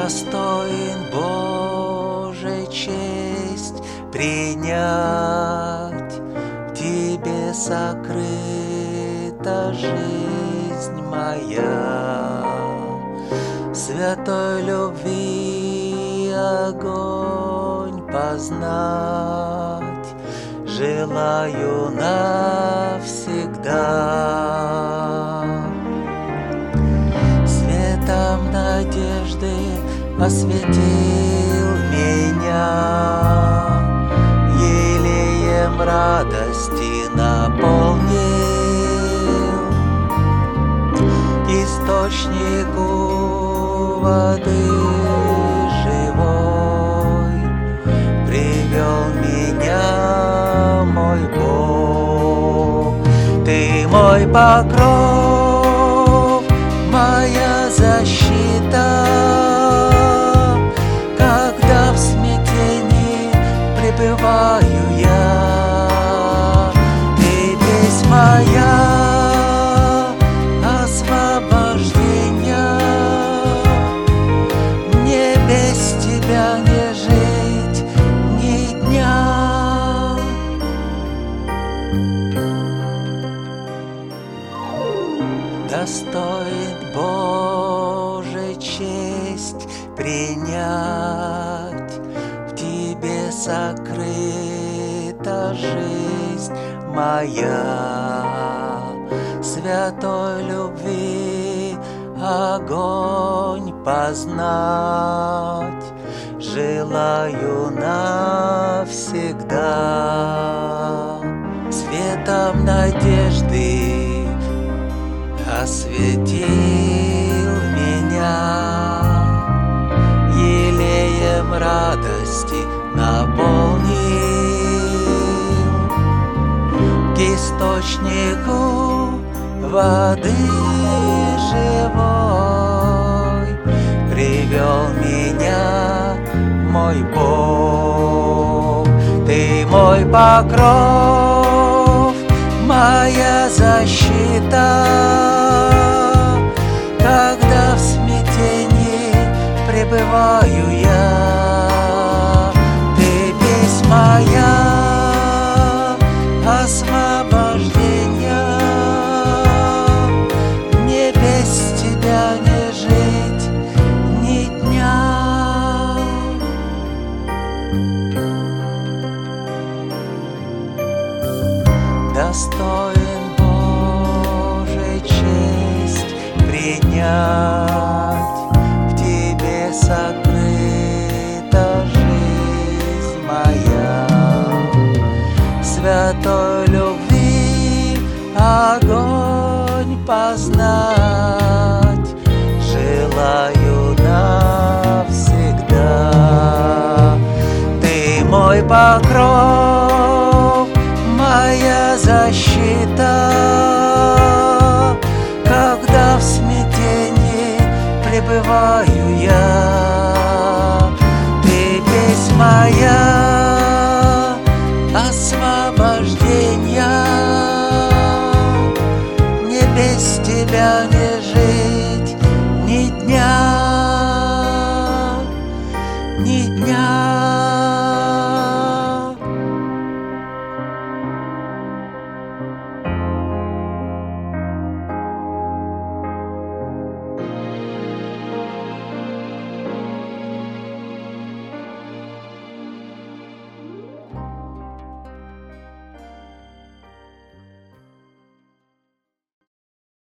достоин Божьей честь принять. В Тебе сокрыта жизнь моя, святой любви огонь познать желаю навсегда. Светом надежды осветил меня, елеем радости наполнил, источнику воды живой привел меня мой Бог. Ты мой покров, моя защита, когда в смятении пребываю я. Ты весть моя, освобождение, мне без Тебя не жить ни дня. Достоин Божьей честь принять. В Тебе сокрыта жизнь моя, святой любви огонь познать желаю навсегда. Светом надежды осветил меня, елеем радости наполнил, к источнику воды живой привел меня мой Бог. Ты мой покров, моя защита, когда в смятении пребываю я. Ты весть моя, освобождение, мне без Тебя не жить ни дня. Достоин Божьей честь принять. В Тебе сокрыта жизнь моя, святой любви огонь познать желаю навсегда. Ты мой покров, моя защита, когда в смятении пребываю я. Ты весть моя,